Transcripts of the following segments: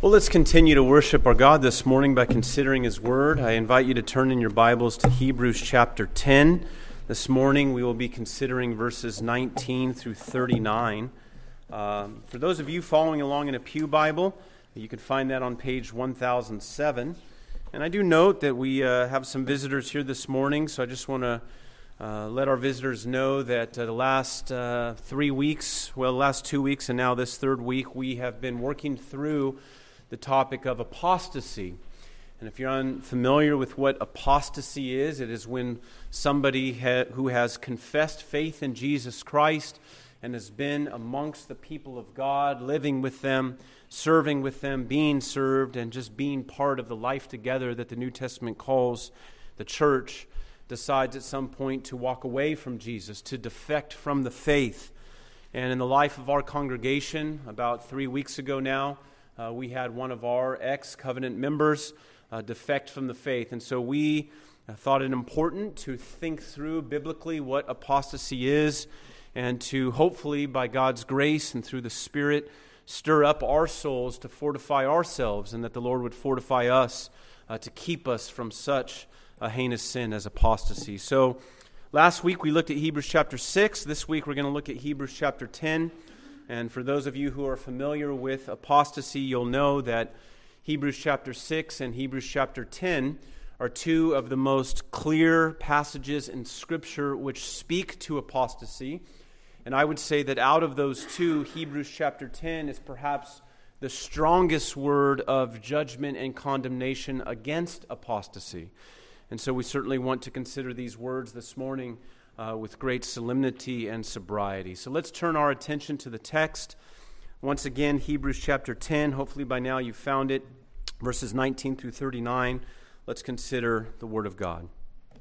Well, let's continue to worship our God this morning by considering His Word. I invite you to turn in your Bibles to Hebrews chapter 10. This morning we will be considering verses 19 through 39. For those of you following along in a Pew Bible, you can find that on page 1007. And I do note that we have some visitors here this morning, so I just want to let our visitors know that the last 3 weeks, the last 2 weeks and now this third week, we have been working through the topic of apostasy. And if you're unfamiliar with what apostasy is, it is when somebody who has confessed faith in Jesus Christ and has been amongst the people of God, living with them, serving with them, being served, and just being part of the life together that the New Testament calls the church, decides at some point to walk away from Jesus, to defect from the faith. And in the life of our congregation, about 3 weeks ago now, we had one of our ex-covenant members defect from the faith. And so we thought it important to think through biblically what apostasy is and to hopefully, by God's grace and through the Spirit, stir up our souls to fortify ourselves, and that the Lord would fortify us to keep us from such a heinous sin as apostasy. So last week we looked at Hebrews chapter 6. This week we're going to look at Hebrews chapter 10. And for those of you who are familiar with apostasy, you'll know that Hebrews chapter 6 and Hebrews chapter 10 are two of the most clear passages in Scripture which speak to apostasy. And I would say that out of those two, Hebrews chapter 10 is perhaps the strongest word of judgment and condemnation against apostasy. And so we certainly want to consider these words this morning with great solemnity and sobriety. So let's turn our attention to the text. Once again, Hebrews chapter 10. Hopefully by now you've found it. Verses 19 through 39. Let's consider the Word of God.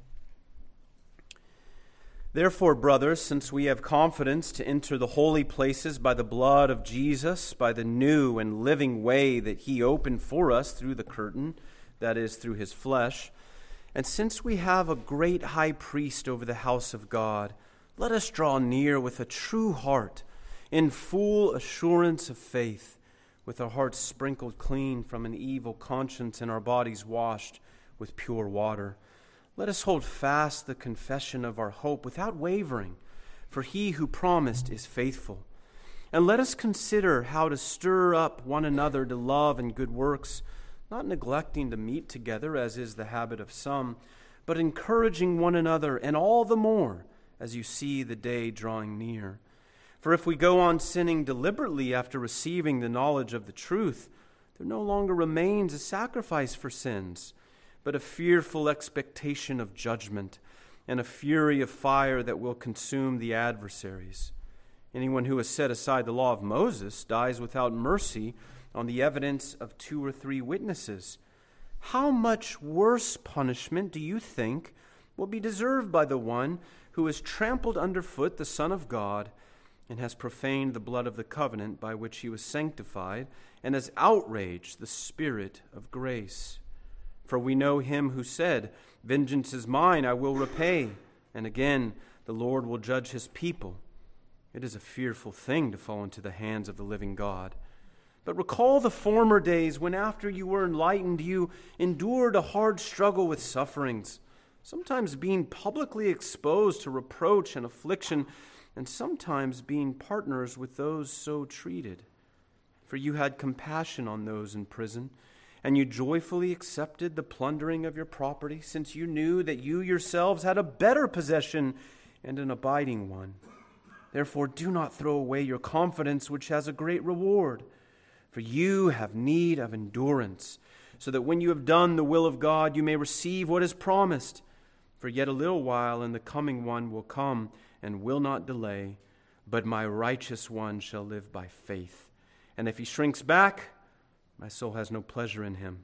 Therefore, brothers, since we have confidence to enter the holy places by the blood of Jesus, by the new and living way that He opened for us through the curtain, that is, through His flesh, and since we have a great high priest over the house of God, let us draw near with a true heart, in full assurance of faith, with our hearts sprinkled clean from an evil conscience and our bodies washed with pure water. Let us hold fast the confession of our hope without wavering, for He who promised is faithful. And let us consider how to stir up one another to love and good works, not neglecting to meet together, as is the habit of some, but encouraging one another, and all the more as you see the day drawing near. For if we go on sinning deliberately after receiving the knowledge of the truth, there no longer remains a sacrifice for sins, but a fearful expectation of judgment and a fury of fire that will consume the adversaries. Anyone who has set aside the law of Moses dies without mercy on the evidence of 2 or 3 witnesses. How much worse punishment do you think will be deserved by the one who has trampled underfoot the Son of God and has profaned the blood of the covenant by which He was sanctified and has outraged the Spirit of grace? For we know Him who said, "Vengeance is mine, I will repay," and again, "The Lord will judge His people." It is a fearful thing to fall into the hands of the living God. But recall the former days when after you were enlightened, you endured a hard struggle with sufferings, sometimes being publicly exposed to reproach and affliction, and sometimes being partners with those so treated. For you had compassion on those in prison, and you joyfully accepted the plundering of your property, since you knew that you yourselves had a better possession and an abiding one. Therefore do not throw away your confidence, which has a great reward. For you have need of endurance, so that when you have done the will of God, you may receive what is promised. For yet a little while, and the coming one will come and will not delay. But my righteous one shall live by faith. And if he shrinks back, my soul has no pleasure in him.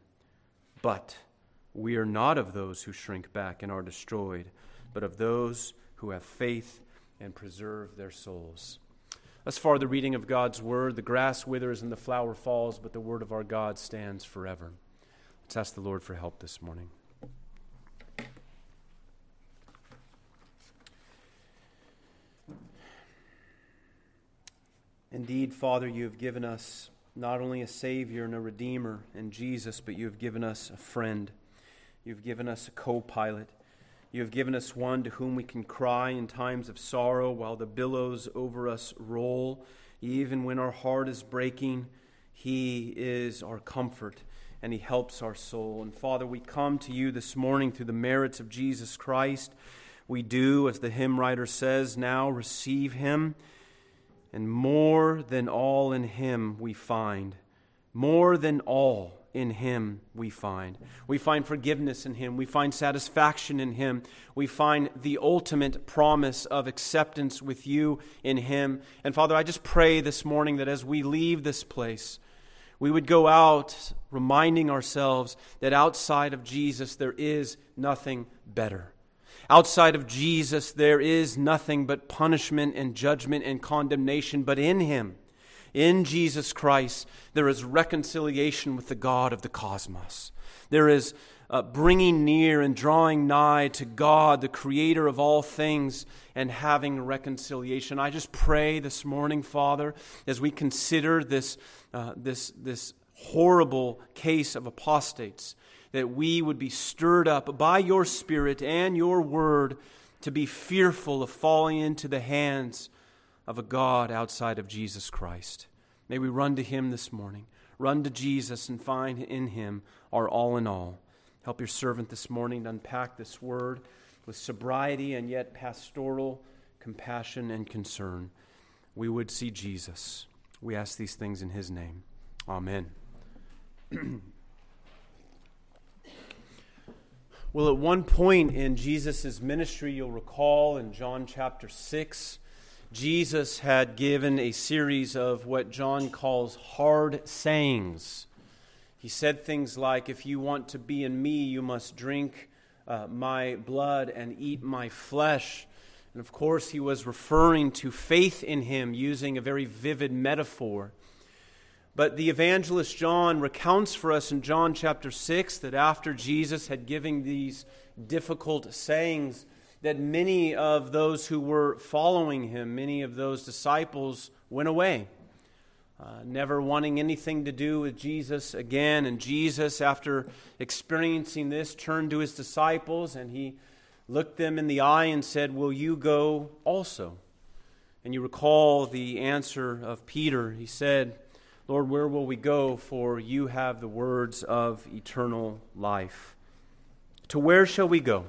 But we are not of those who shrink back and are destroyed, but of those who have faith and preserve their souls. Thus far, the reading of God's word. The grass withers and the flower falls, but the word of our God stands forever. Let's ask the Lord for help this morning. Indeed, Father, you have given us not only a Savior and a Redeemer in Jesus, but you have given us a friend. You've given us a co-pilot. You have given us one to whom we can cry in times of sorrow while the billows over us roll. Even when our heart is breaking, He is our comfort and He helps our soul. And Father, we come to you this morning through the merits of Jesus Christ. We do, as the hymn writer says, now receive Him. And more than all in Him we find. More than all in Him we find. We find forgiveness in Him. We find satisfaction in Him. We find the ultimate promise of acceptance with you in Him. And Father, I just pray this morning that as we leave this place, we would go out reminding ourselves that outside of Jesus there is nothing better. Outside of Jesus, there is nothing but punishment and judgment and condemnation. But in Him, in Jesus Christ, there is reconciliation with the God of the cosmos. There is bringing near and drawing nigh to God, the Creator of all things, and having reconciliation. I just pray this morning, Father, as we consider this horrible case of apostates, that we would be stirred up by your Spirit and your Word to be fearful of falling into the hands of a God outside of Jesus Christ. May we run to Him this morning, run to Jesus and find in Him our all in all. Help your servant this morning to unpack this Word with sobriety and yet pastoral compassion and concern. We would see Jesus. We ask these things in His name. Amen. Well, at one point in Jesus' ministry, you'll recall in John chapter 6, Jesus had given a series of what John calls hard sayings. He said things like, if you want to be in me, you must drink my blood and eat my flesh. And of course, he was referring to faith in Him using a very vivid metaphor. But the evangelist John recounts for us in John chapter 6 that after Jesus had given these difficult sayings, that many of those who were following Him, many of those disciples, went away, never wanting anything to do with Jesus again. And Jesus, after experiencing this, turned to His disciples and He looked them in the eye and said, "Will you go also?" And you recall the answer of Peter. He said, "Lord, where will we go? For you have the words of eternal life." To where shall we go?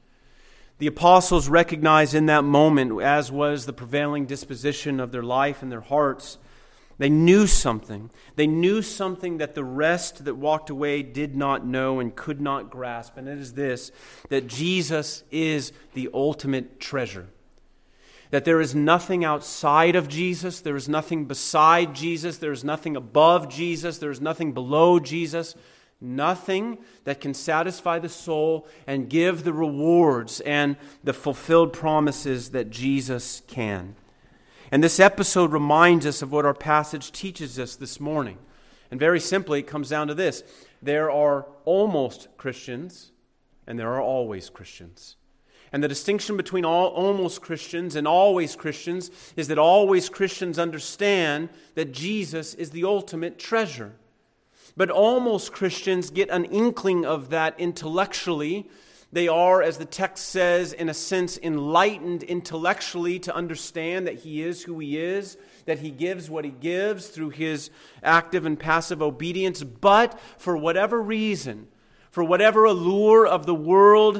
The apostles recognized in that moment, as was the prevailing disposition of their life and their hearts, they knew something. They knew something that the rest that walked away did not know and could not grasp. And it is this, that Jesus is the ultimate treasure. That there is nothing outside of Jesus, there is nothing beside Jesus, there is nothing above Jesus, there is nothing below Jesus, nothing that can satisfy the soul and give the rewards and the fulfilled promises that Jesus can. And this episode reminds us of what our passage teaches us this morning. And very simply, it comes down to this. There are almost Christians and there are always Christians. And the distinction between almost Christians and always Christians is that always Christians understand that Jesus is the ultimate treasure. But almost Christians get an inkling of that intellectually. They are, as the text says, in a sense enlightened intellectually to understand that He is who He is, that He gives what He gives through His active and passive obedience. But for whatever reason, for whatever allure of the world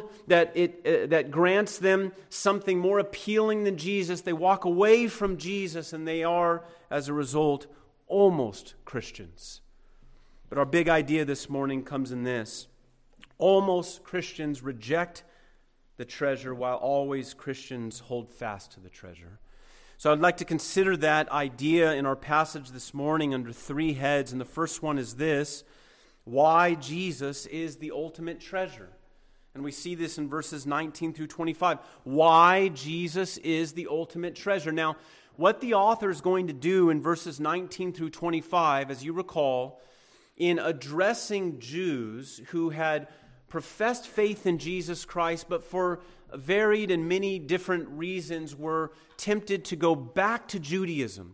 that grants them something more appealing than Jesus, they walk away from Jesus and they are, as a result, almost Christians. But our big idea this morning comes in this. Almost Christians reject the treasure while always Christians hold fast to the treasure. So I'd like to consider that idea in our passage this morning under three heads. And the first one is this: why Jesus is the ultimate treasure. And we see this in verses 19 through 25. Why Jesus is the ultimate treasure. Now, what the author is going to do in verses 19 through 25, as you recall, in addressing Jews who had professed faith in Jesus Christ, but for varied and many different reasons were tempted to go back to Judaism,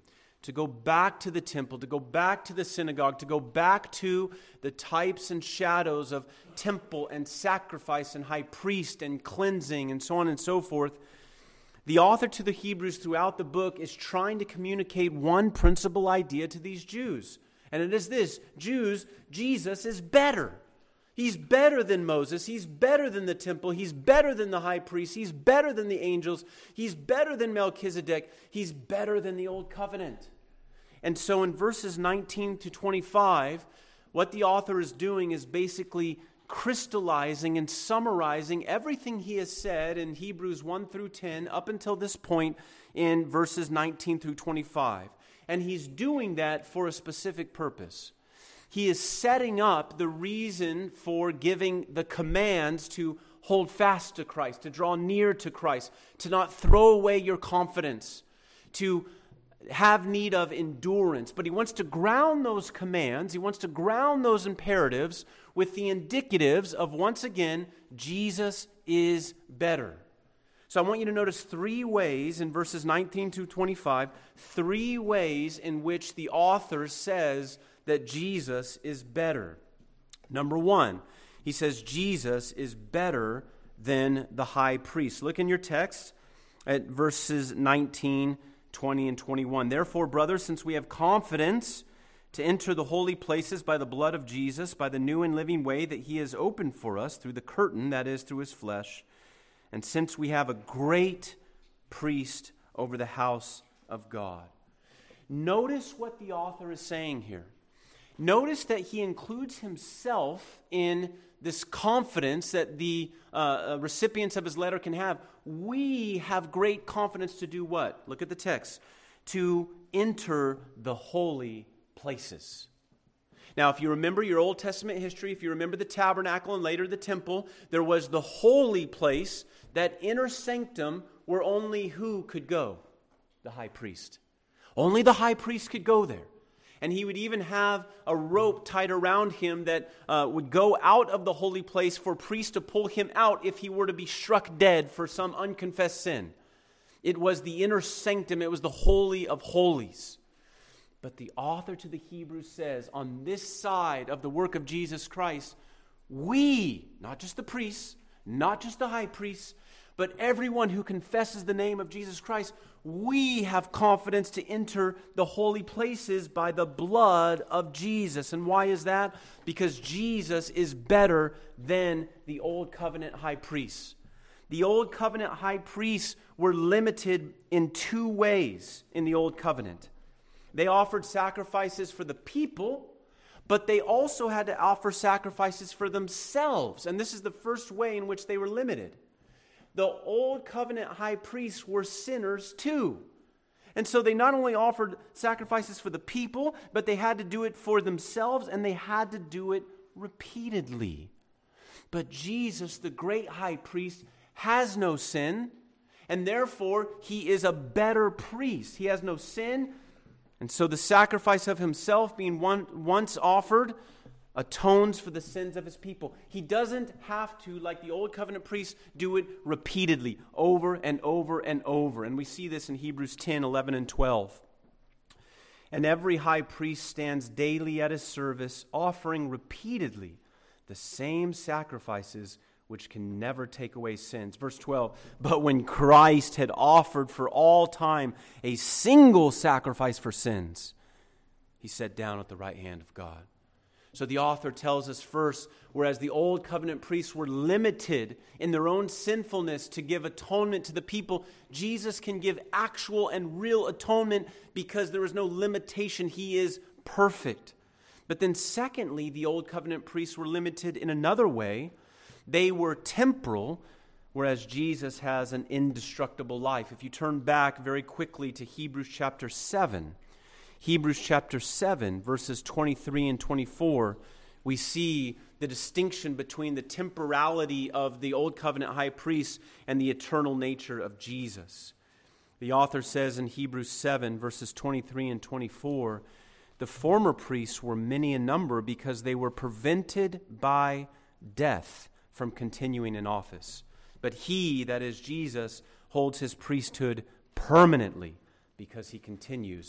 to go back to the temple, to go back to the synagogue, to go back to the types and shadows of temple and sacrifice and high priest and cleansing and so on and so forth. The author to the Hebrews throughout the book is trying to communicate one principal idea to these Jews. And it is this: Jews, Jesus is better. He's better than Moses. He's better than the temple. He's better than the high priest. He's better than the angels. He's better than Melchizedek. He's better than the old covenant. And so in verses 19 to 25, what the author is doing is basically crystallizing and summarizing everything he has said in Hebrews 1 through 10 up until this point in verses 19 through 25. And he's doing that for a specific purpose. He is setting up the reason for giving the commands to hold fast to Christ, to draw near to Christ, to not throw away your confidence, to have need of endurance. But he wants to ground those commands, he wants to ground those imperatives with the indicatives of, once again, Jesus is better. So I want you to notice three ways in verses 19 to 25, three ways in which the author says that Jesus is better. Number one, he says Jesus is better than the high priest. Look in your text at verses 19, 20, and 21. Therefore, brothers, since we have confidence to enter the holy places by the blood of Jesus, by the new and living way that he has opened for us through the curtain, that is, through his flesh, and since we have a great priest over the house of God. Notice what the author is saying here. Notice that he includes himself in this confidence that the recipients of his letter can have. We have great confidence to do what? Look at the text. To enter the holy places. Now, if you remember your Old Testament history, if you remember the tabernacle and later the temple, there was the holy place, that inner sanctum where only who could go? The high priest. Only the high priest could go there. And he would even have a rope tied around him that would go out of the holy place for priests to pull him out if he were to be struck dead for some unconfessed sin. It was the inner sanctum. It was the holy of holies. But the author to the Hebrews says, on this side of the work of Jesus Christ, we, not just the priests, not just the high priests, but everyone who confesses the name of Jesus Christ, we have confidence to enter the holy places by the blood of Jesus. And why is that? Because Jesus is better than the old covenant high priests. The old covenant high priests were limited in two ways in the old covenant. They offered sacrifices for the people, but they also had to offer sacrifices for themselves. And this is the first way in which they were limited. The old covenant high priests were sinners too. And so they not only offered sacrifices for the people, but they had to do it for themselves, and they had to do it repeatedly. But Jesus, the great high priest, has no sin, and therefore he is a better priest. He has no sin, and so the sacrifice of himself being once offered atones for the sins of his people. He doesn't have to, like the old covenant priests, do it repeatedly, over and over and over. And we see this in Hebrews 10, 11, and 12. And every high priest stands daily at his service, offering repeatedly the same sacrifices which can never take away sins. Verse 12, but when Christ had offered for all time a single sacrifice for sins, he sat down at the right hand of God. So the author tells us first, whereas the old covenant priests were limited in their own sinfulness to give atonement to the people, Jesus can give actual and real atonement because there is no limitation. He is perfect. But then secondly, the old covenant priests were limited in another way. They were temporal, whereas Jesus has an indestructible life. If you turn back very quickly to Hebrews chapter 7, Hebrews chapter 7, verses 23 and 24, we see the distinction between the temporality of the Old Covenant high priest and the eternal nature of Jesus. The author says in Hebrews 7, verses 23 and 24, the former priests were many in number because they were prevented by death from continuing in office. But he, that is Jesus, holds his priesthood permanently because he continues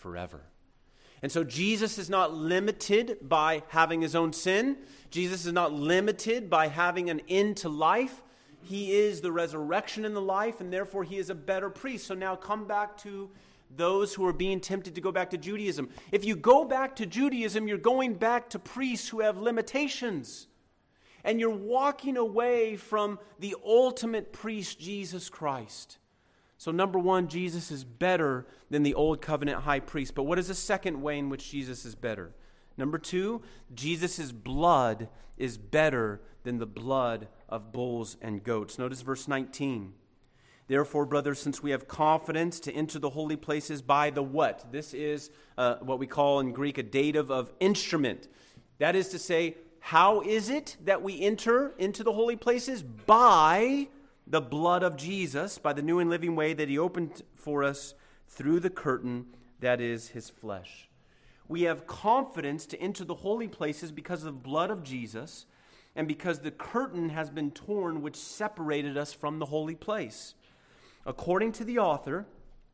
forever. And so Jesus is not limited by having his own sin. Jesus is not limited by having an end to life. He is the resurrection and the life, and therefore he is a better priest. So now come back to those who are being tempted to go back to Judaism. If you go back to Judaism, you're going back to priests who have limitations. And you're walking away from the ultimate priest, Jesus Christ. So number one, Jesus is better than the old covenant high priest. But what is the second way in which Jesus is better? Number two, Jesus' blood is better than the blood of bulls and goats. Notice verse 19. Therefore, brothers, since we have confidence to enter the holy places by the what? This is what we call in Greek a dative of instrument. That is to say, how is it that we enter into the holy places? By the blood of Jesus, by the new and living way that he opened for us through the curtain that is his flesh. We have confidence to enter the holy places because of the blood of Jesus and because the curtain has been torn which separated us from the holy place. According to the author,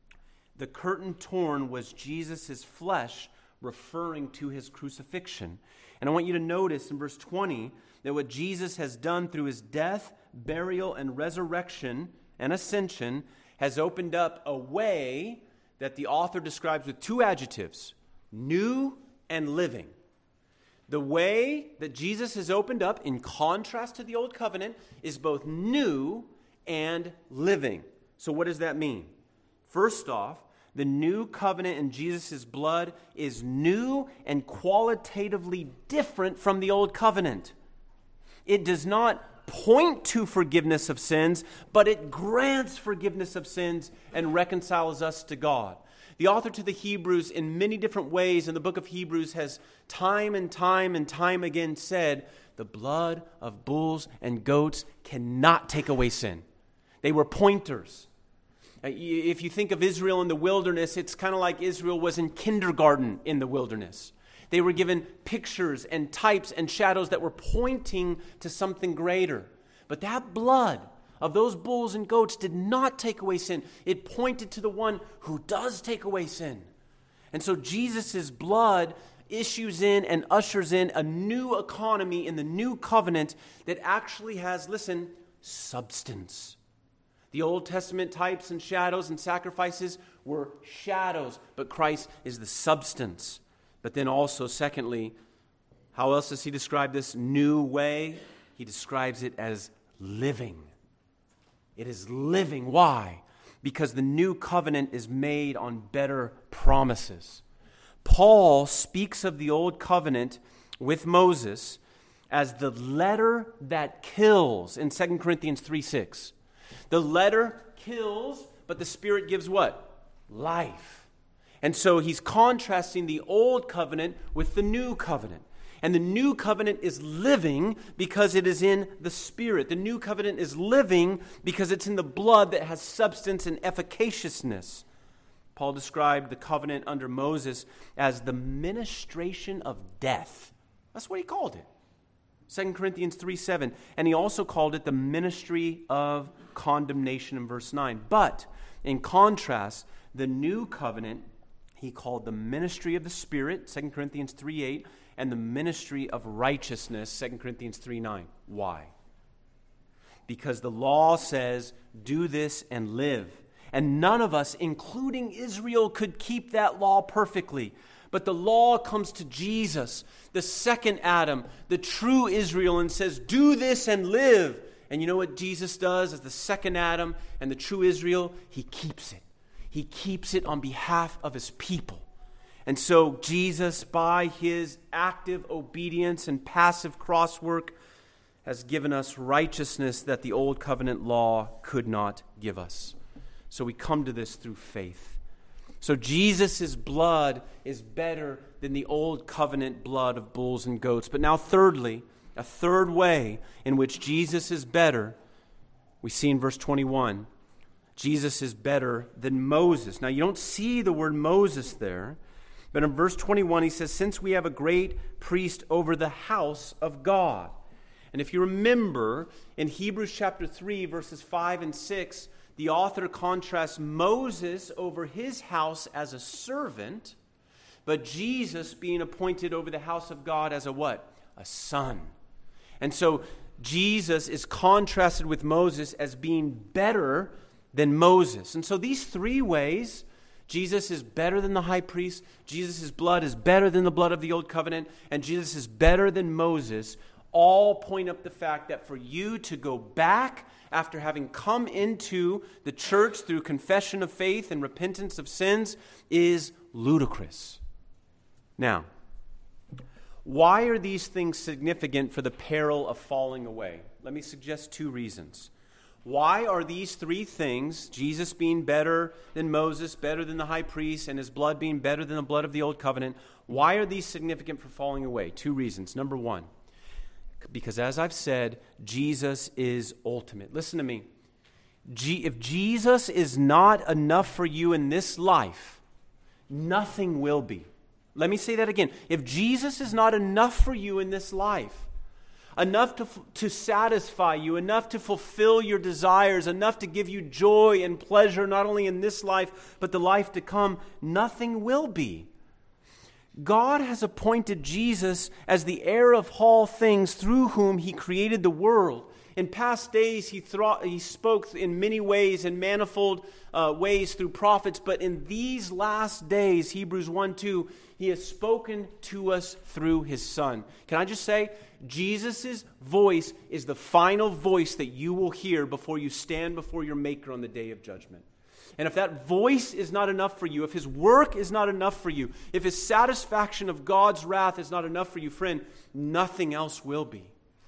the curtain torn was Jesus' flesh, referring to his crucifixion. And I want you to notice in verse 20 that what Jesus has done through his death, burial, and resurrection and ascension has opened up a way that the author describes with two adjectives, new and living. The way that Jesus has opened up, in contrast to the old covenant, is both new and living. So what does that mean? First off, the new covenant in Jesus' blood is new and qualitatively different from the old covenant. It does not point to forgiveness of sins, but it grants forgiveness of sins and reconciles us to God. The author to the Hebrews, in many different ways in the book of Hebrews, has time and time and time again said, the blood of bulls and goats cannot take away sin. They were pointers. If you think of Israel in the wilderness, it's kind of like Israel was in kindergarten in the wilderness. They were given pictures and types and shadows that were pointing to something greater. But that blood of those bulls and goats did not take away sin. It pointed to the one who does take away sin. And so Jesus' blood issues in and ushers in a new economy in the new covenant that actually has, listen, substance. The Old Testament types and shadows and sacrifices were shadows, but Christ is the substance. But then also, secondly, how else does he describe this new way? He describes it as living. It is living. Why? Because the new covenant is made on better promises. Paul speaks of the old covenant with Moses as the letter that kills in 2 Corinthians 3:6. The letter kills, but the Spirit gives what? Life. And so he's contrasting the old covenant with the new covenant. And the new covenant is living because it is in the Spirit. The new covenant is living because it's in the blood that has substance and efficaciousness. Paul described the covenant under Moses as the ministration of death. That's what he called it. 2 Corinthians 3:7. And he also called it the ministry of condemnation in verse 9. But in contrast, the new covenant he called the ministry of the Spirit, 2 Corinthians 3:8, and the ministry of righteousness, 2 Corinthians 3:9. Why? Because the law says, do this and live. And none of us, including Israel, could keep that law perfectly. But the law comes to Jesus, the second Adam, the true Israel, and says, do this and live. And you know what Jesus does as the second Adam and the true Israel? He keeps it. He keeps it on behalf of his people. And so Jesus, by his active obedience and passive cross work, has given us righteousness that the old covenant law could not give us. So we come to this through faith. So Jesus' blood is better than the old covenant blood of bulls and goats. But now thirdly, a third way in which Jesus is better, we see in verse 21. Jesus is better than Moses. Now you don't see the word Moses there, but in verse 21 he says, since we have a great priest over the house of God. And if you remember, in Hebrews chapter 3, verses 5 and 6, the author contrasts Moses over his house as a servant, but Jesus being appointed over the house of God as a what? A son. And so Jesus is contrasted with Moses as being better than Moses. And so these three ways, Jesus is better than the high priest, Jesus' blood is better than the blood of the old covenant, and Jesus is better than Moses, all point up the fact that for you to go back after having come into the church through confession of faith and repentance of sins is ludicrous. Now, why are these things significant for the peril of falling away? Let me suggest two reasons. Why are these three things, Jesus being better than Moses, better than the high priest, and his blood being better than the blood of the old covenant, why are these significant for falling away? Two reasons. Number one, because as I've said, Jesus is ultimate. Listen to me. If Jesus is not enough for you in this life, nothing will be. Let me say that again. If Jesus is not enough for you in this life, enough to satisfy you, enough to fulfill your desires, enough to give you joy and pleasure not only in this life, but the life to come, nothing will be. God has appointed Jesus as the heir of all things through whom he created the world. In past days, he spoke in many ways, in manifold ways through prophets, but in these last days, Hebrews 1:2, he has spoken to us through his Son. Can I just say, Jesus' voice is the final voice that you will hear before you stand before your Maker on the day of judgment. And if that voice is not enough for you, if his work is not enough for you, if his satisfaction of God's wrath is not enough for you, friend, nothing else will be.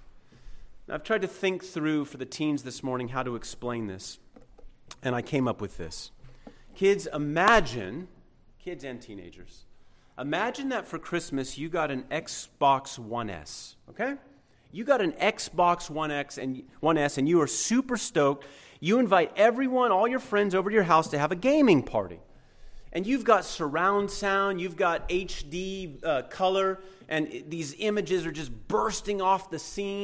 Now, I've tried to think through for the teens this morning how to explain this, and I came up with this. Kids and teenagers, imagine that for Christmas you got an Xbox One S, okay? You got an Xbox One S and you are super stoked. You invite everyone, all your friends over to your house to have a gaming party. And you've got surround sound, you've got HD color, and these images are just bursting off the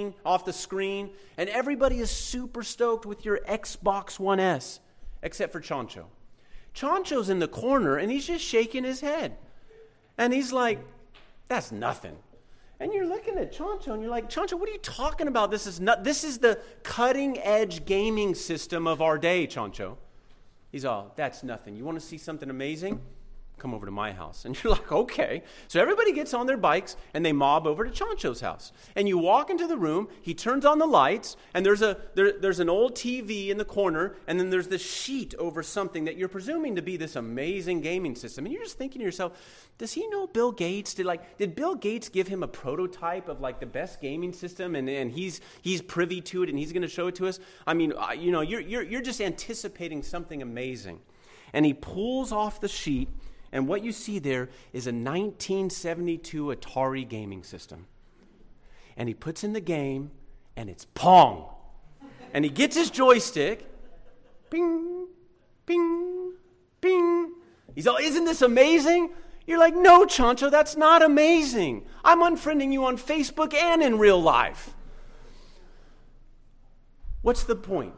screen, and everybody is super stoked with your Xbox One S, except for Chancho. Chancho's in the corner, and he's just shaking his head. And he's like, that's nothing. And you're looking at Chancho, and you're like, Chancho, what are you talking about? This is the cutting-edge gaming system of our day, Chancho. He's all, that's nothing. You want to see something amazing? Come over to my house. And you're like, okay. So everybody gets on their bikes, and they mob over to Chancho's house. And you walk into the room, he turns on the lights, and there's an old TV in the corner, and then there's this sheet over something that you're presuming to be this amazing gaming system. And you're just thinking to yourself, does he know Bill Gates? Did Bill Gates give him a prototype of like the best gaming system, and he's privy to it, and he's going to show it to us? I mean, you're just anticipating something amazing. And he pulls off the sheet, and what you see there is a 1972 Atari gaming system. And he puts in the game, and it's Pong. And he gets his joystick, ping, ping, ping. He's all, isn't this amazing? You're like, no, Chancho, that's not amazing. I'm unfriending you on Facebook and in real life. What's the point?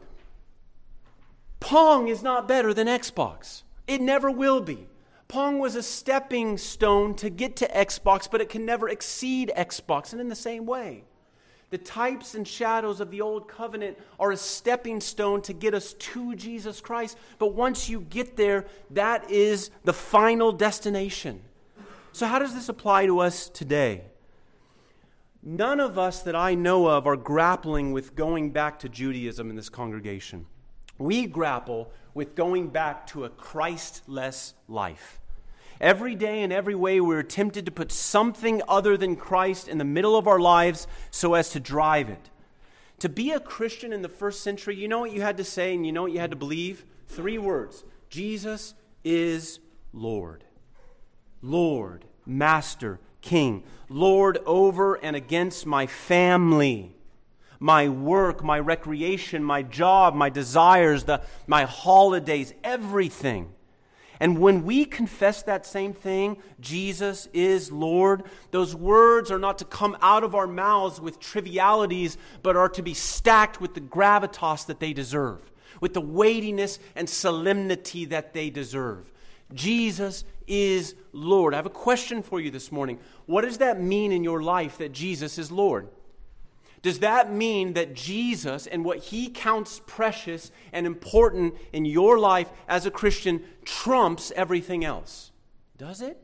Pong is not better than Xbox. It never will be. Pong was a stepping stone to get to Xbox, but it can never exceed Xbox. And in the same way, the types and shadows of the old covenant are a stepping stone to get us to Jesus Christ. But once you get there, that is the final destination. So how does this apply to us today? None of us that I know of are grappling with going back to Judaism in this congregation. We grapple with going back to a Christ-less life. Every day in every way, we're tempted to put something other than Christ in the middle of our lives so as to drive it. To be a Christian in the first century, you know what you had to say and you know what you had to believe? 3 words. Jesus is Lord. Lord, Master, King. Lord over and against my family, my work, my recreation, my job, my desires, my holidays, everything. And when we confess that same thing, Jesus is Lord, those words are not to come out of our mouths with trivialities, but are to be stacked with the gravitas that they deserve. with the weightiness and solemnity that they deserve. Jesus is Lord. I have a question for you this morning. What does that mean in your life that Jesus is Lord? Does that mean that Jesus and what He counts precious and important in your life as a Christian trumps everything else? Does it?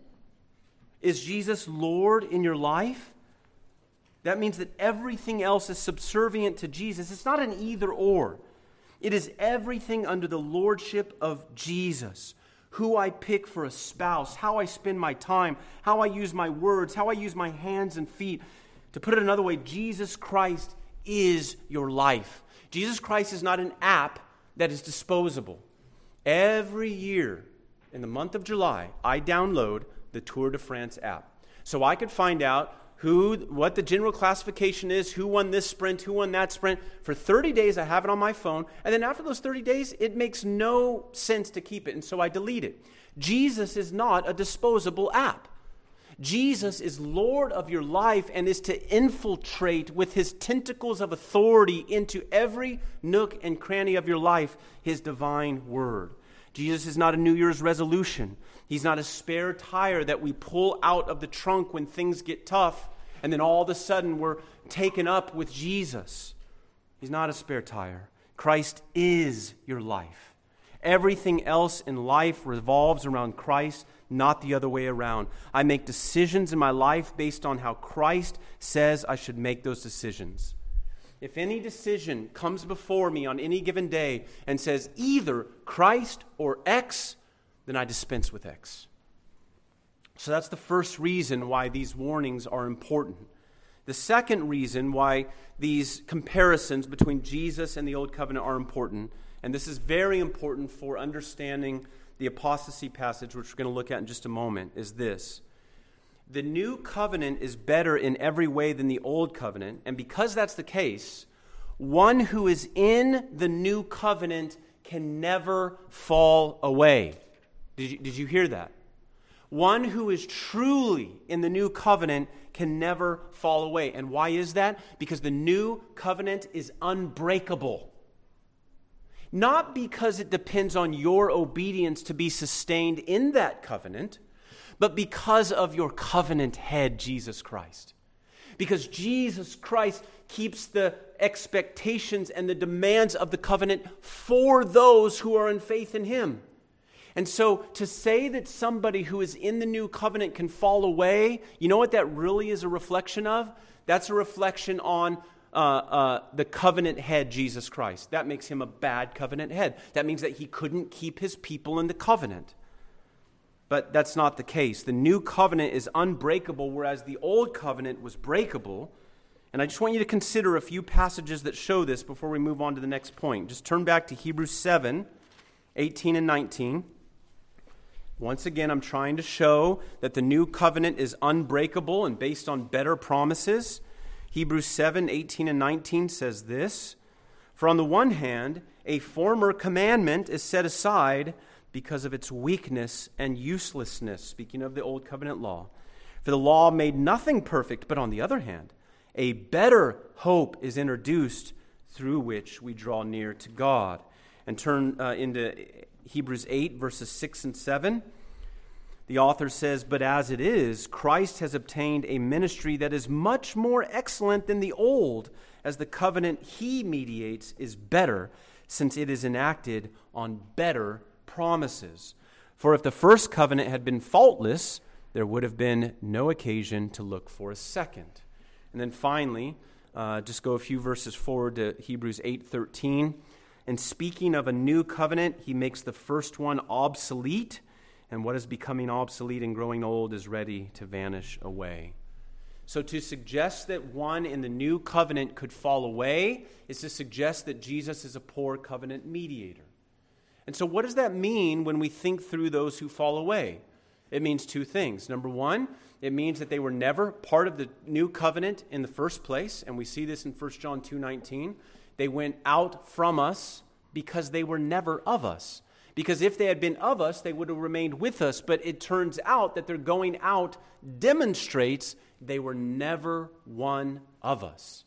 Is Jesus Lord in your life? That means that everything else is subservient to Jesus. It's not an either or. It is everything under the lordship of Jesus. Who I pick for a spouse, how I spend my time, how I use my words, how I use my hands and feet. To put it another way, Jesus Christ is your life. Jesus Christ is not an app that is disposable. Every year in the month of July, I download the Tour de France app. So I could find out what the general classification is, who won this sprint, who won that sprint. For 30 days, I have it on my phone. And then after those 30 days, it makes no sense to keep it. And so I delete it. Jesus is not a disposable app. Jesus is Lord of your life and is to infiltrate with His tentacles of authority into every nook and cranny of your life, His divine word. Jesus is not a New Year's resolution. He's not a spare tire that we pull out of the trunk when things get tough and then all of a sudden we're taken up with Jesus. He's not a spare tire. Christ is your life. Everything else in life revolves around Christ, not the other way around. I make decisions in my life based on how Christ says I should make those decisions. If any decision comes before me on any given day and says either Christ or X, then I dispense with X. So that's the first reason why these warnings are important. The second reason why these comparisons between Jesus and the Old Covenant are important, and this is very important for understanding the apostasy passage, which we're going to look at in just a moment, is this. The new covenant is better in every way than the old covenant, and because that's the case, one who is in the new covenant can never fall away. Did you hear that? One who is truly in the new covenant can never fall away. And why is that? Because the new covenant is unbreakable. Not because it depends on your obedience to be sustained in that covenant, but because of your covenant head, Jesus Christ. Because Jesus Christ keeps the expectations and the demands of the covenant for those who are in faith in Him. And so to say that somebody who is in the new covenant can fall away, you know what that really is a reflection of? That's a reflection on the covenant head, Jesus Christ. That makes Him a bad covenant head. That means that He couldn't keep His people in the covenant. But that's not the case. The new covenant is unbreakable, whereas the old covenant was breakable. And I just want you to consider a few passages that show this before we move on to the next point. Just turn back to Hebrews 7, 18 and 19. Once again, I'm trying to show that the new covenant is unbreakable and based on better promises. Hebrews 7, 18 and 19 says this, "For on the one hand, a former commandment is set aside because of its weakness and uselessness," speaking of the old covenant law. "For the law made nothing perfect, but on the other hand, a better hope is introduced through which we draw near to God." And turn into Hebrews 8, verses 6 and 7. The author says, "But as it is, Christ has obtained a ministry that is much more excellent than the old, as the covenant He mediates is better, since it is enacted on better promises. For if the first covenant had been faultless, there would have been no occasion to look for a second." And then finally, just go a few verses forward to Hebrews 8:13. "And speaking of a new covenant, he makes the first one obsolete, and what is becoming obsolete and growing old is ready to vanish away." So to suggest that one in the new covenant could fall away is to suggest that Jesus is a poor covenant mediator. And so what does that mean when we think through those who fall away? It means two things. Number one, it means that they were never part of the new covenant in the first place, and we see this in 1 John 2:19. They went out from us because they were never of us. Because if they had been of us, they would have remained with us. But it turns out that their going out demonstrates they were never one of us.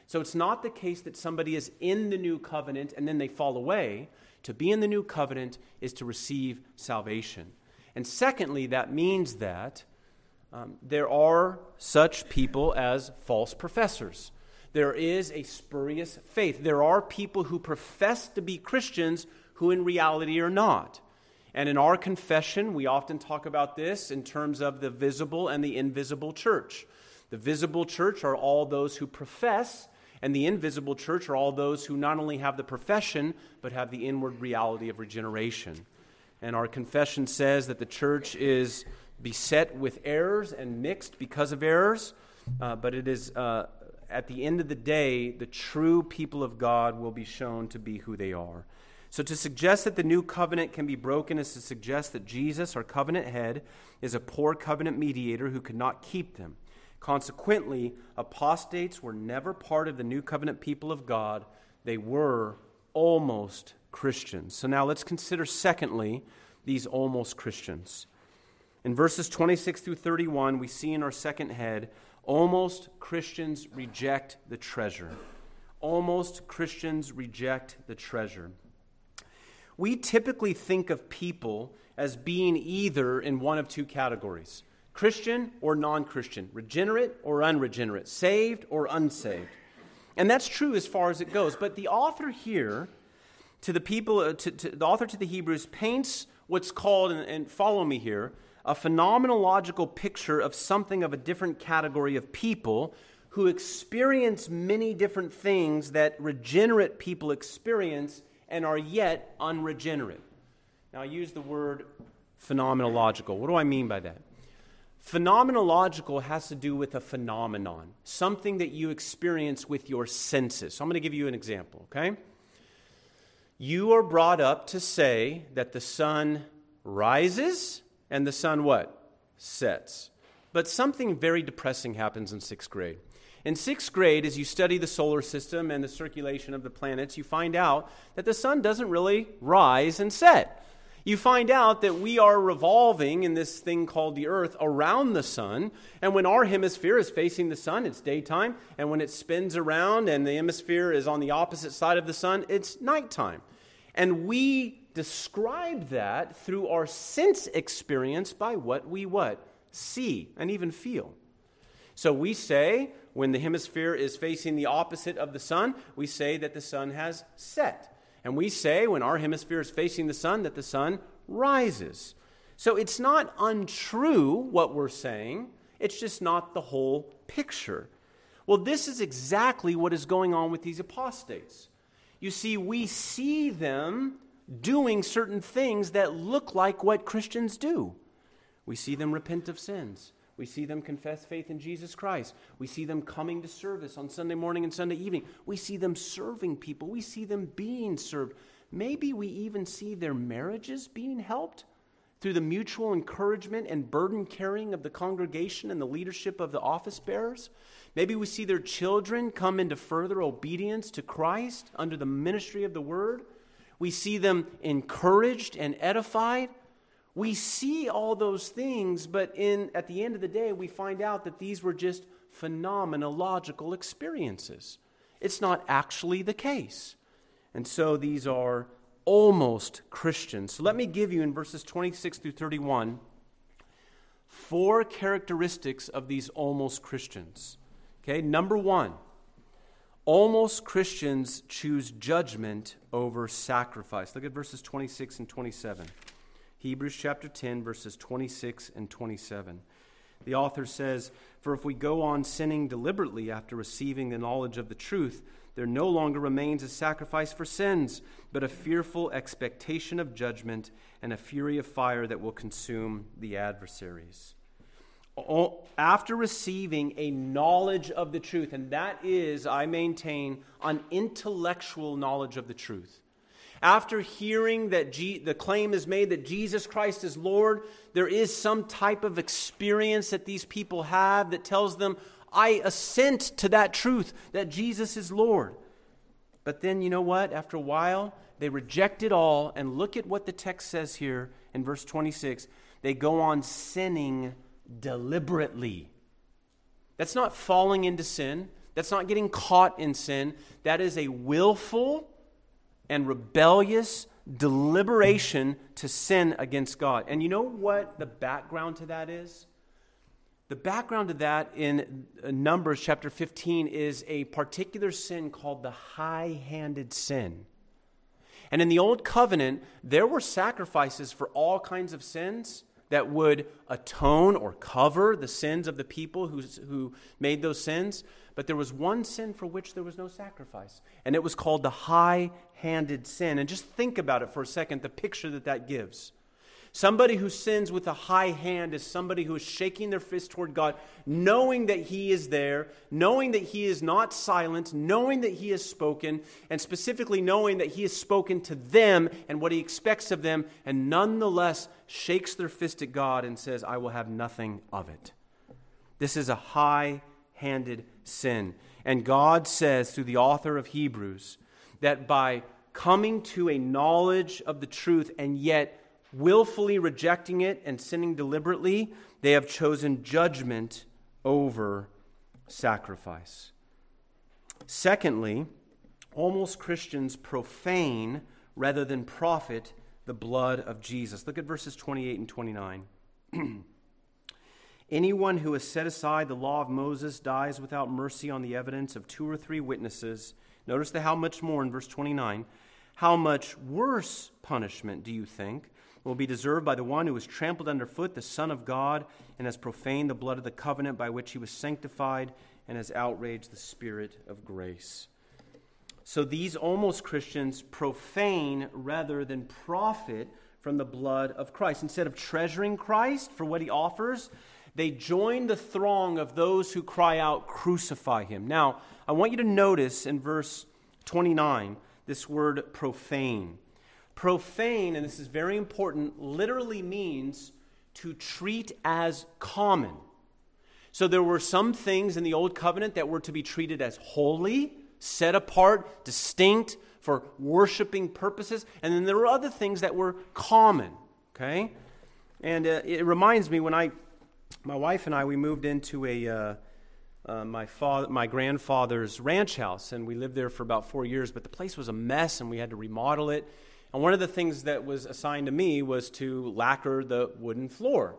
So it's not the case that somebody is in the new covenant and then they fall away. To be in the new covenant is to receive salvation. And secondly, that means that there are such people as false professors. There is a spurious faith. There are people who profess to be Christians who in reality are not. And in our confession, we often talk about this in terms of the visible and the invisible church. The visible church are all those who profess, and the invisible church are all those who not only have the profession, but have the inward reality of regeneration. And our confession says that the church is beset with errors and mixed because of errors, but it is, at the end of the day, the true people of God will be shown to be who they are. So to suggest that the new covenant can be broken is to suggest that Jesus, our covenant head, is a poor covenant mediator who could not keep them. Consequently, apostates were never part of the new covenant people of God. They were almost Christians. So now let's consider, secondly, these almost Christians. In verses 26 through 31, we see in our second head, almost Christians reject the treasure. Almost Christians reject the treasure. We typically think of people as being either in one of two categories: Christian or non-Christian, regenerate or unregenerate, saved or unsaved. And that's true as far as it goes. But the author here, to the people, the author to the Hebrews, paints what's called, and follow me here, a phenomenological picture of something of a different category of people who experience many different things that regenerate people experience and are yet unregenerate. Now, I use the word phenomenological. What do I mean by that? Phenomenological has to do with a phenomenon, something that you experience with your senses. So I'm going to give you an example, okay? You are brought up to say that the sun rises and the sun what? Sets. But something very depressing happens in 6th grade. In 6th grade, as you study the solar system and the circulation of the planets, you find out that the sun doesn't really rise and set. You find out that we are revolving in this thing called the earth around the sun, and when our hemisphere is facing the sun, it's daytime, and when it spins around and the hemisphere is on the opposite side of the sun, it's nighttime. And we describe that through our sense experience by what we see and even feel. So we say, when the hemisphere is facing the opposite of the sun, we say that the sun has set. And we say, when our hemisphere is facing the sun, that the sun rises. So it's not untrue what we're saying. It's just not the whole picture. Well, this is exactly what is going on with these apostates. You see, we see them doing certain things that look like what Christians do. We see them repent of sins. We see them confess faith in Jesus Christ. We see them coming to service on Sunday morning and Sunday evening. We see them serving people. We see them being served. Maybe we even see their marriages being helped through the mutual encouragement and burden carrying of the congregation and the leadership of the office bearers. Maybe we see their children come into further obedience to Christ under the ministry of the Word. We see them encouraged and edified. We see all those things, but at the end of the day, we find out that these were just phenomenological experiences. It's not actually the case. And so these are almost Christians. So let me give you in verses 26 through 31 4 characteristics of these almost Christians. Okay, number 1, almost Christians choose judgment over sacrifice. Look at verses 26 and 27. Hebrews chapter 10, verses 26 and 27. The author says, "For if we go on sinning deliberately after receiving the knowledge of the truth, there no longer remains a sacrifice for sins, but a fearful expectation of judgment and a fury of fire that will consume the adversaries." After receiving a knowledge of the truth, and that is, I maintain, an intellectual knowledge of the truth. After hearing that the claim is made that Jesus Christ is Lord, there is some type of experience that these people have that tells them, I assent to that truth, that Jesus is Lord. But then, you know what? After a while, they reject it all, and look at what the text says here in verse 26. They go on sinning deliberately. That's not falling into sin. That's not getting caught in sin. That is a willful and rebellious deliberation to sin against God. And you know what the background to that is? The background to that in Numbers chapter 15 is a particular sin called the high-handed sin. And in the Old Covenant, there were sacrifices for all kinds of sins that would atone or cover the sins of the people who made those sins. But there was one sin for which there was no sacrifice, and it was called the high-handed sin. And just think about it for a second, the picture that gives. Somebody who sins with a high hand is somebody who is shaking their fist toward God, knowing that He is there, knowing that He is not silent, knowing that He has spoken, and specifically knowing that He has spoken to them and what He expects of them, and nonetheless shakes their fist at God and says, I will have nothing of it. This is a high-handed sin. And God says through the author of Hebrews that by coming to a knowledge of the truth and yet willfully rejecting it and sinning deliberately, they have chosen judgment over sacrifice. Secondly, almost Christians profane rather than profit the blood of Jesus. Look at verses 28 and 29. Anyone who has set aside the law of Moses dies without mercy on the evidence of 2 or 3 witnesses. Notice the how much more in verse 29. How much worse punishment, do you think, will be deserved by the one who has trampled underfoot the Son of God and has profaned the blood of the covenant by which He was sanctified and has outraged the Spirit of grace? So these almost Christians profane rather than profit from the blood of Christ. Instead of treasuring Christ for what He offers, they join the throng of those who cry out, crucify Him. Now, I want you to notice in verse 29 this word profane. Profane, and this is very important, literally means to treat as common. So there were some things in the Old Covenant that were to be treated as holy, set apart, distinct for worshiping purposes, and then there were other things that were common, okay? And it reminds me when my wife and I, we moved into my grandfather's ranch house, and we lived there for about 4 years, but the place was a mess, and we had to remodel it. And one of the things that was assigned to me was to lacquer the wooden floor.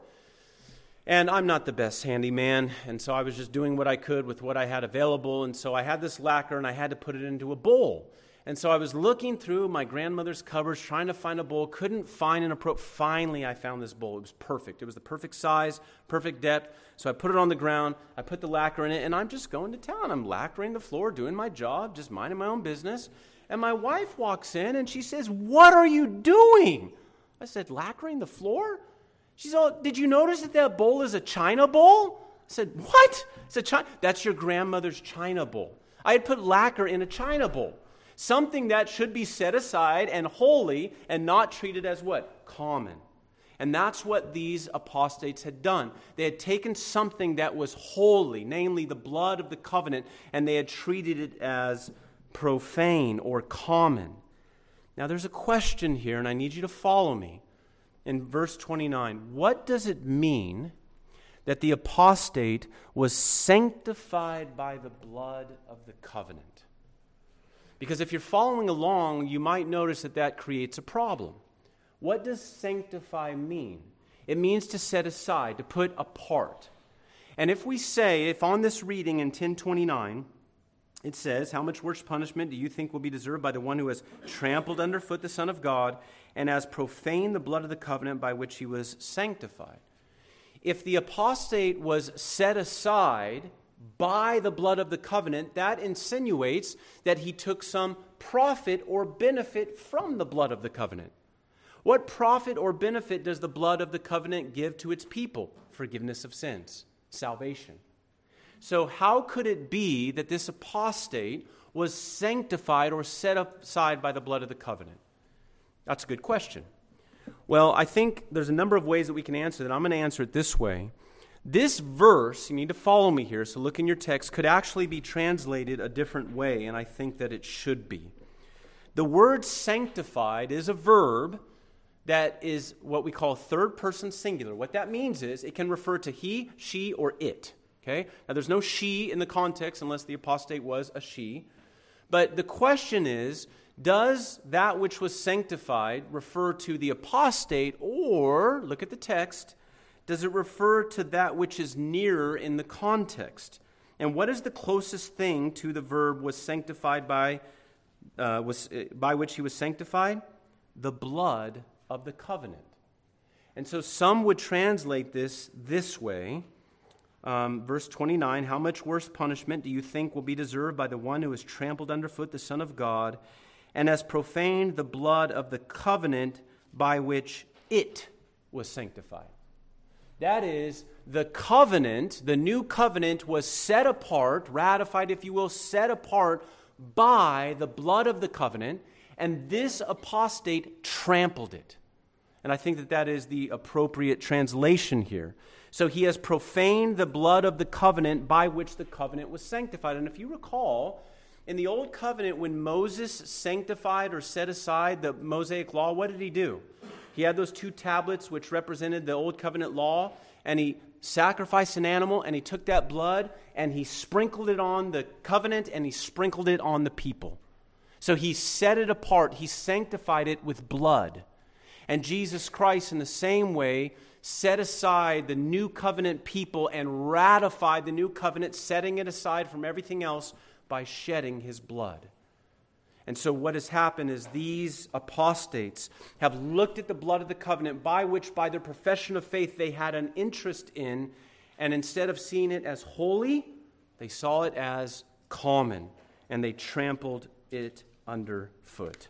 And I'm not the best handyman, and so I was just doing what I could with what I had available. And so I had this lacquer, and I had to put it into a bowl. And so I was looking through my grandmother's cupboards, trying to find a bowl, couldn't find an appropriate. Finally, I found this bowl. It was perfect. It was the perfect size, perfect depth. So I put it on the ground, I put the lacquer in it, and I'm just going to town. I'm lacquering the floor, doing my job, just minding my own business. And my wife walks in and she says, "What are you doing?" I said, "Lacquering the floor?" She said, "Oh, did you notice that bowl is a china bowl?" I said, "What?" It's a china. That's your grandmother's china bowl. I had put lacquer in a china bowl. Something that should be set aside and holy and not treated as what? Common. And that's what these apostates had done. They had taken something that was holy, namely the blood of the covenant, and they had treated it as profane or common. Now there's a question here, and I need you to follow me. In verse 29, what does it mean that the apostate was sanctified by the blood of the covenant? Because if you're following along, you might notice that creates a problem. What does sanctify mean? It means to set aside, to put apart. And if on this reading in 10:29, it says, "How much worse punishment do you think will be deserved by the one who has trampled underfoot the Son of God and has profaned the blood of the covenant by which He was sanctified?" If the apostate was set aside by the blood of the covenant, that insinuates that he took some profit or benefit from the blood of the covenant. What profit or benefit does the blood of the covenant give to its people? Forgiveness of sins, salvation. So how could it be that this apostate was sanctified or set aside by the blood of the covenant? That's a good question. Well, I think there's a number of ways that we can answer that. I'm going to answer it this way. This verse, you need to follow me here, so look in your text, could actually be translated a different way, and I think that it should be. The word sanctified is a verb that is what we call third person singular. What that means is it can refer to he, she, or it. Okay? Now, there's no she in the context unless the apostate was a she. But the question is, does that which was sanctified refer to the apostate, or, look at the text, does it refer to that which is nearer in the context? And what is the closest thing to the verb was sanctified by which he was sanctified? The blood of the covenant. And so some would translate this way. Verse 29, how much worse punishment do you think will be deserved by the one who has trampled underfoot the Son of God and has profaned the blood of the covenant by which it was sanctified? That is, the covenant, the new covenant, was set apart, ratified, if you will, set apart by the blood of the covenant, and this apostate trampled it. And I think that is the appropriate translation here. So he has profaned the blood of the covenant by which the covenant was sanctified. And if you recall, in the Old Covenant, when Moses sanctified or set aside the Mosaic law, what did he do? He had those 2 tablets which represented the Old Covenant law, and he sacrificed an animal, and he took that blood, and he sprinkled it on the covenant, and he sprinkled it on the people. So he set it apart. He sanctified it with blood. And Jesus Christ, in the same way, set aside the new covenant people and ratified the new covenant, setting it aside from everything else by shedding his blood. And so what has happened is these apostates have looked at the blood of the covenant by which, by their profession of faith, they had an interest in, and instead of seeing it as holy, they saw it as common, and they trampled it underfoot.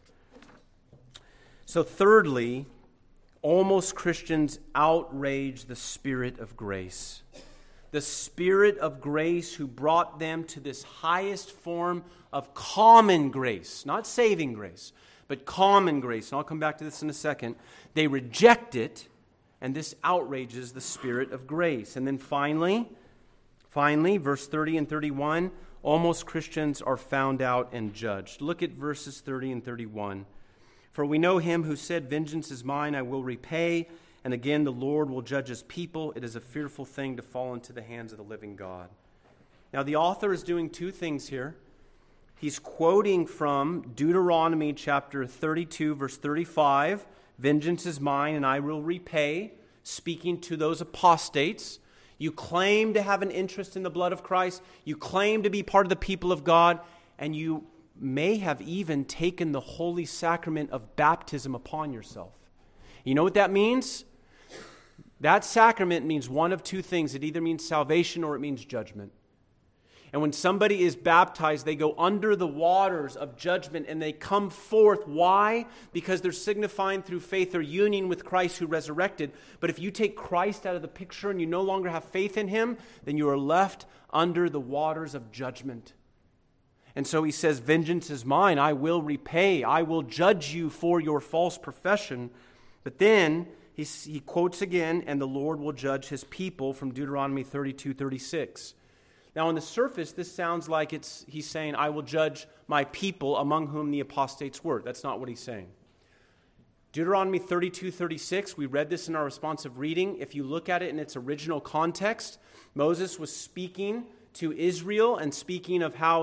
So thirdly, almost Christians outrage the Spirit of grace. The Spirit of grace who brought them to this highest form of common grace, not saving grace, but common grace. And I'll come back to this in a second. They reject it, and this outrages the Spirit of grace. And then finally, verse 30 and 31, almost Christians are found out and judged. Look at verses 30 and 31. For we know him who said, vengeance is mine, I will repay. And again, the Lord will judge his people. It is a fearful thing to fall into the hands of the living God. Now, the author is doing 2 things here. He's quoting from Deuteronomy chapter 32, verse 35. Vengeance is mine, and I will repay. Speaking to those apostates. You claim to have an interest in the blood of Christ. You claim to be part of the people of God. And you may have even taken the holy sacrament of baptism upon yourself. You know what that means? That sacrament means one of 2 things. It either means salvation or it means judgment. And when somebody is baptized, they go under the waters of judgment and they come forth. Why? Because they're signifying through faith their union with Christ who resurrected. But if you take Christ out of the picture and you no longer have faith in him, then you are left under the waters of judgment. And so he says, vengeance is mine, I will repay, I will judge you for your false profession. But then he quotes again, and the Lord will judge his people from Deuteronomy 32:36. Now on the surface, this sounds like he's saying, I will judge my people among whom the apostates were. That's not what he's saying. Deuteronomy 32:36, we read this in our responsive reading. If you look at it in its original context, Moses was speaking to Israel and speaking of how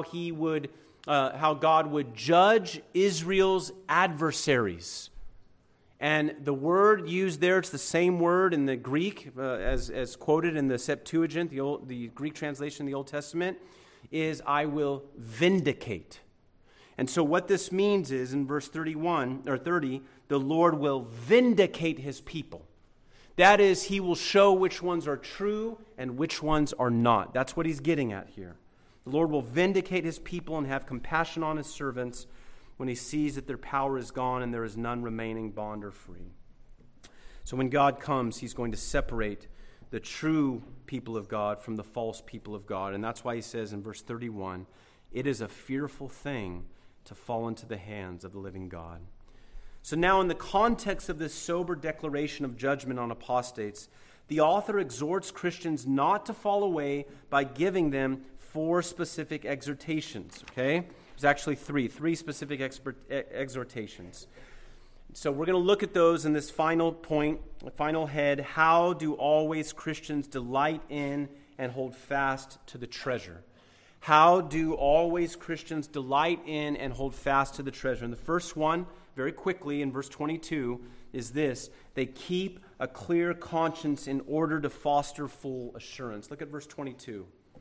God would judge Israel's adversaries. And the word used there, it's the same word in the Greek as quoted in the Septuagint, the Greek translation of the Old Testament, is I will vindicate. And so what this means is in verse 31 or 30, the Lord will vindicate his people. That is, he will show which ones are true and which ones are not. That's what he's getting at here. The Lord will vindicate his people and have compassion on his servants when he sees that their power is gone and there is none remaining bond or free. So when God comes, he's going to separate the true people of God from the false people of God. And that's why he says in verse 31, it is a fearful thing to fall into the hands of the living God. So now in the context of this sober declaration of judgment on apostates, the author exhorts Christians not to fall away by giving them 4 specific exhortations, okay? There's actually three specific exhortations. So we're going to look at those in this final point, final head. How do always Christians delight in and hold fast to the treasure. How do always Christians delight in and hold fast to the treasure? And the first one, very quickly in verse 22, is this: they keep a clear conscience in order to foster full assurance. Look at verse 22.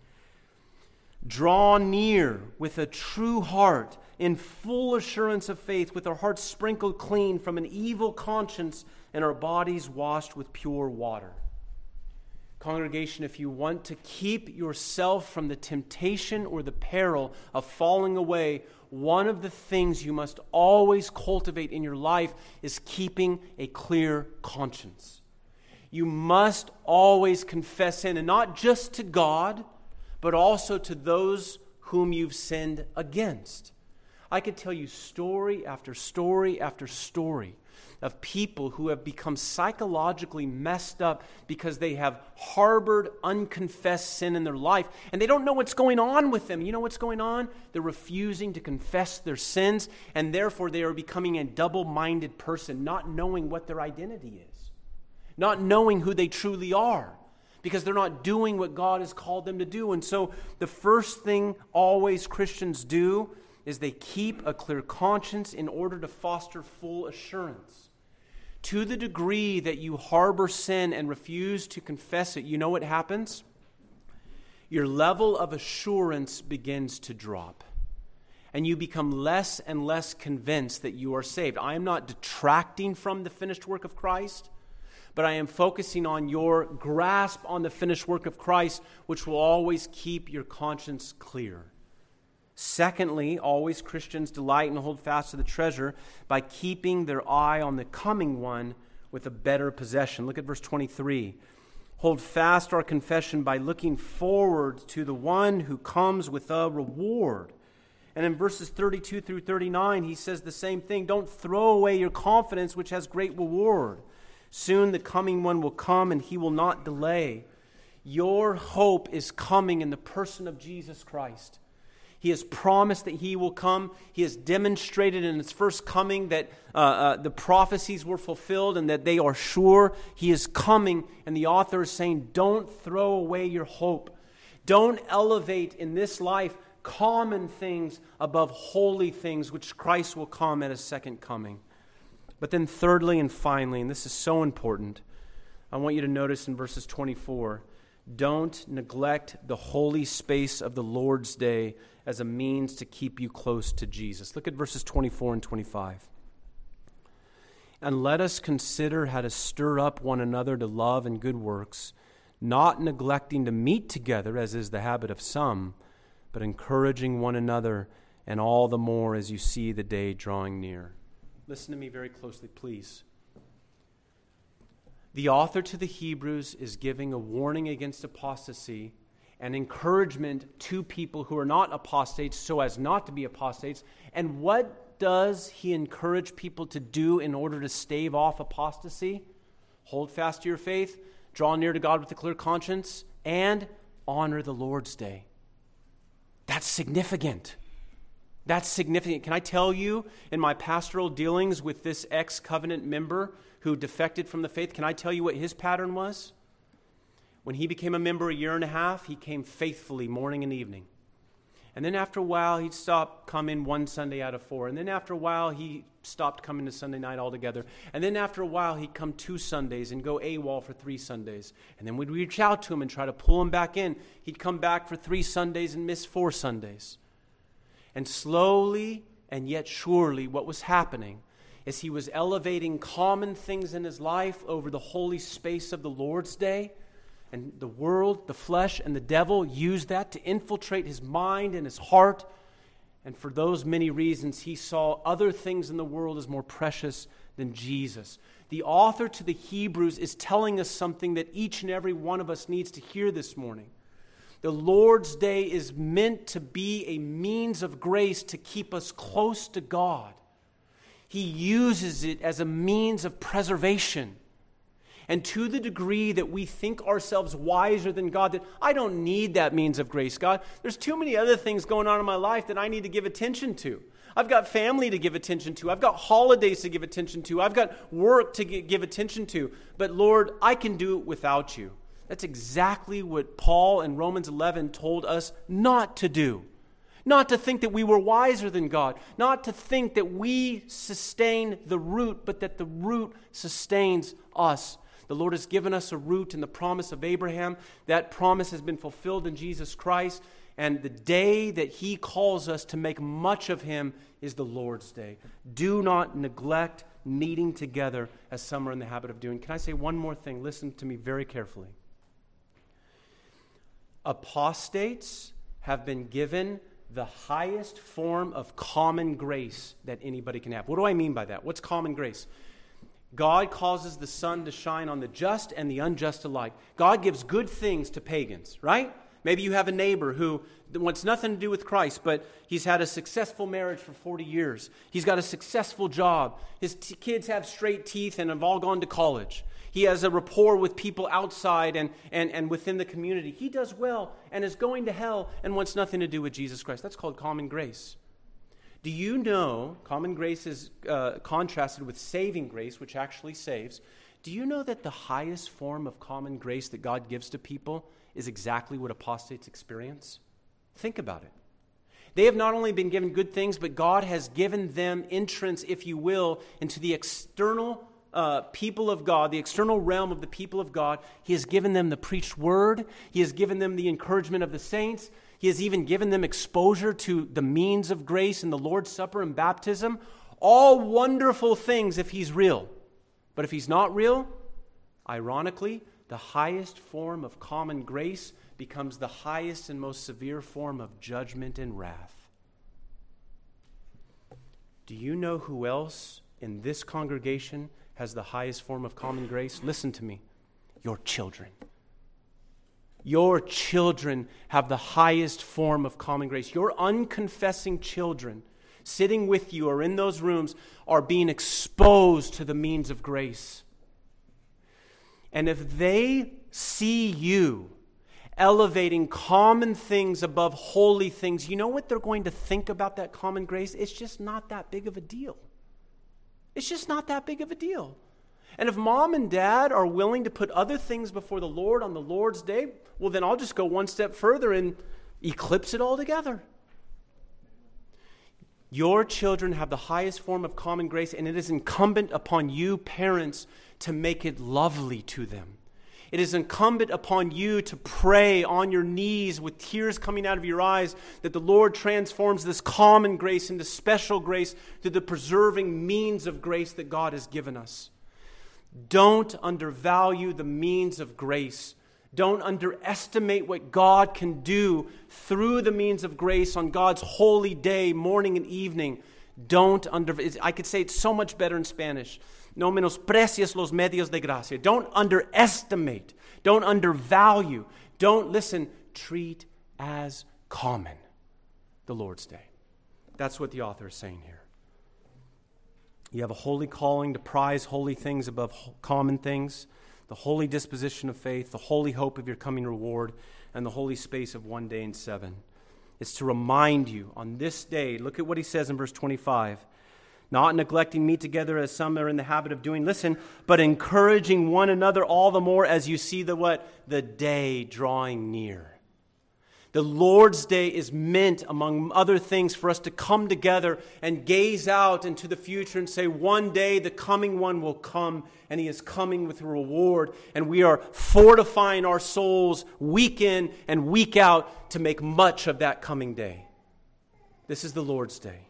Draw near with a true heart in full assurance of faith, with our hearts sprinkled clean from an evil conscience and our bodies washed with pure water. Congregation, if you want to keep yourself from the temptation or the peril of falling away, one of the things you must always cultivate in your life is keeping a clear conscience. You must always confess sin, and not just to God, but also to those whom you've sinned against. I could tell you story after story after story of people who have become psychologically messed up because they have harbored unconfessed sin in their life, and they don't know what's going on with them. You know what's going on? They're refusing to confess their sins, and therefore they are becoming a double-minded person, not knowing what their identity is, not knowing who they truly are, because they're not doing what God has called them to do. And so the first thing always Christians do is they keep a clear conscience in order to foster full assurance. To the degree that you harbor sin and refuse to confess it, you know what happens? Your level of assurance begins to drop. And you become less and less convinced that you are saved. I am not detracting from the finished work of Christ, but I am focusing on your grasp on the finished work of Christ, which will always keep your conscience clear. Secondly, always Christians delight and hold fast to the treasure by keeping their eye on the coming one with a better possession. Look at verse 23. Hold fast our confession by looking forward to the one who comes with a reward. And in verses 32 through 39, he says the same thing. Don't throw away your confidence, which has great reward. Soon the coming one will come, and he will not delay. Your hope is coming in the person of Jesus Christ. He has promised that he will come. He has demonstrated in his first coming that the prophecies were fulfilled and that they are sure. He is coming, and the author is saying, don't throw away your hope. Don't elevate in this life common things above holy things, which Christ will come at his second coming. But then thirdly and finally, and this is so important, I want you to notice in verses 24, don't neglect the holy space of the Lord's day as a means to keep you close to Jesus. Look at verses 24 and 25. And let us consider how to stir up one another to love and good works, not neglecting to meet together, as is the habit of some, but encouraging one another, and all the more as you see the day drawing near. Listen to me very closely, please. The author to the Hebrews is giving a warning against apostasy and encouragement to people who are not apostates so as not to be apostates. And what does he encourage people to do in order to stave off apostasy? Hold fast to your faith, draw near to God with a clear conscience, and honor the Lord's day. That's significant. That's significant. Can I tell you, in my pastoral dealings with this ex-covenant member who defected from the faith, can I tell you what his pattern was? When he became a member a year and a half, he came faithfully morning and evening. And then after a while, he'd stop coming one Sunday out of 4. And then after a while, he stopped coming to Sunday night altogether. And then after a while, he'd come 2 Sundays and go AWOL for 3 Sundays. And then we'd reach out to him and try to pull him back in. He'd come back for 3 Sundays and miss 4 Sundays. And slowly and yet surely what was happening is he was elevating common things in his life over the holy space of the Lord's day. And the world, the flesh, and the devil used that to infiltrate his mind and his heart. And for those many reasons, he saw other things in the world as more precious than Jesus. The author to the Hebrews is telling us something that each and every one of us needs to hear this morning. The Lord's day is meant to be a means of grace to keep us close to God. He uses it as a means of preservation. And to the degree that we think ourselves wiser than God, that I don't need that means of grace, God. There's too many other things going on in my life that I need to give attention to. I've got family to give attention to. I've got holidays to give attention to. I've got work to give attention to. But Lord, I can do it without you. That's exactly what Paul in Romans 11 told us not to do. Not to think that we were wiser than God. Not to think that we sustain the root, but that the root sustains us. The Lord has given us a root in the promise of Abraham. That promise has been fulfilled in Jesus Christ. And the day that He calls us to make much of Him is the Lord's Day. Do not neglect meeting together as some are in the habit of doing. Can I say one more thing? Listen to me very carefully. Apostates have been given the highest form of common grace that anybody can have. What do I mean by that? What's common grace? God causes the sun to shine on the just and the unjust alike. God gives good things to pagans, right? Maybe you have a neighbor who wants nothing to do with Christ, but he's had a successful marriage for 40 years. He's got a successful job. His kids have straight teeth and have all gone to college. He has a rapport with people outside and within the community. He does well and is going to hell and wants nothing to do with Jesus Christ. That's called common grace. Do you know, common grace is contrasted with saving grace, which actually saves. Do you know that the highest form of common grace that God gives to people is exactly what apostates experience? Think about it. They have not only been given good things, but God has given them entrance, if you will, into the external people of God, the external realm of the people of God. He has given them the preached word. He has given them the encouragement of the saints. He has even given them exposure to the means of grace in the Lord's Supper and baptism. All wonderful things if He's real. But if He's not real, ironically, the highest form of common grace becomes the highest and most severe form of judgment and wrath. Do you know who else in this congregation has the highest form of common grace? Listen to me. Your children. Your children have the highest form of common grace. Your unconfessing children sitting with you or in those rooms are being exposed to the means of grace. And if they see you elevating common things above holy things, you know what they're going to think about that common grace? It's just not that big of a deal. It's just not that big of a deal. And if mom and dad are willing to put other things before the Lord on the Lord's Day, well, then I'll just go one step further and eclipse it altogether. Your children have the highest form of common grace, and it is incumbent upon you, parents, to make it lovely to them. It is incumbent upon you to pray on your knees with tears coming out of your eyes that the Lord transforms this common grace into special grace through the preserving means of grace that God has given us. Don't undervalue the means of grace. Don't underestimate what God can do through the means of grace on God's holy day, morning and evening. I could say it so much better in Spanish. No menosprecies los medios de gracia. Don't underestimate. Don't undervalue. Treat as common the Lord's Day. That's what the author is saying here. You have a holy calling to prize holy things above common things, the holy disposition of faith, the holy hope of your coming reward, and the holy space of one day in 7. It's to remind you on this day, look at what he says in verse 25, not neglecting meet together as some are in the habit of doing, listen, but encouraging one another all the more as you see the day drawing near. The Lord's Day is meant, among other things, for us to come together and gaze out into the future and say, one day the coming one will come, and He is coming with a reward. And we are fortifying our souls week in and week out to make much of that coming day. This is the Lord's Day.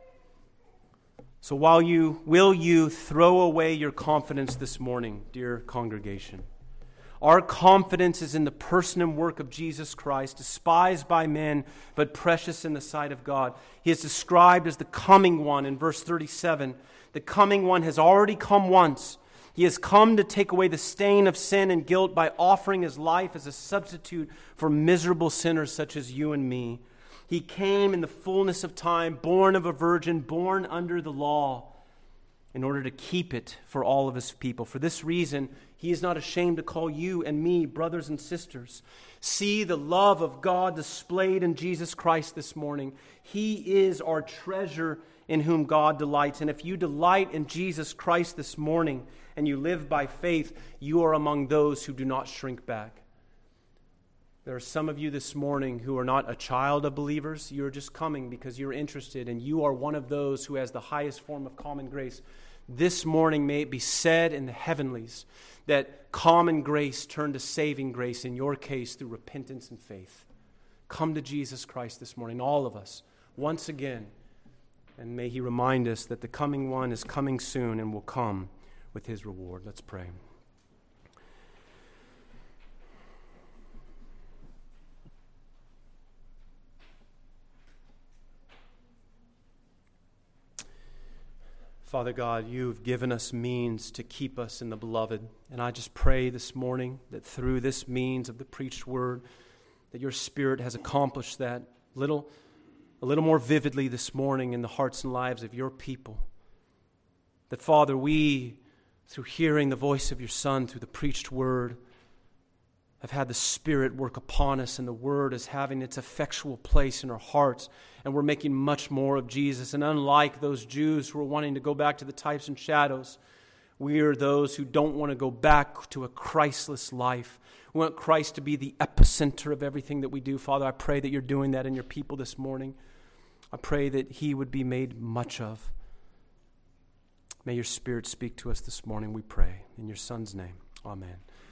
So will you throw away your confidence this morning, dear congregation? Our confidence is in the person and work of Jesus Christ, despised by men, but precious in the sight of God. He is described as the coming one in verse 37. The coming one has already come once. He has come to take away the stain of sin and guilt by offering His life as a substitute for miserable sinners such as you and me. He came in the fullness of time, born of a virgin, born under the law, in order to keep it for all of His people. For this reason, He is not ashamed to call you and me brothers and sisters. See the love of God displayed in Jesus Christ this morning. He is our treasure in whom God delights. And if you delight in Jesus Christ this morning and you live by faith, you are among those who do not shrink back. There are some of you this morning who are not a child of believers. You're just coming because you're interested, and you are one of those who has the highest form of common grace. This morning may it be said in the heavenlies that common grace turned to saving grace, in your case, through repentance and faith. Come to Jesus Christ this morning, all of us, once again, and may He remind us that the coming one is coming soon and will come with His reward. Let's pray. Father God, you've given us means to keep us in the beloved. And I just pray this morning that through this means of the preached word, that your Spirit has accomplished that a little more vividly this morning in the hearts and lives of your people. That, Father, we, through hearing the voice of your Son, through the preached word, have had the Spirit work upon us, and the Word is having its effectual place in our hearts, and we're making much more of Jesus. And unlike those Jews who are wanting to go back to the types and shadows, we are those who don't want to go back to a Christless life. We want Christ to be the epicenter of everything that we do. Father, I pray that you're doing that in your people this morning. I pray that He would be made much of. May your Spirit speak to us this morning, we pray. In your Son's name, amen.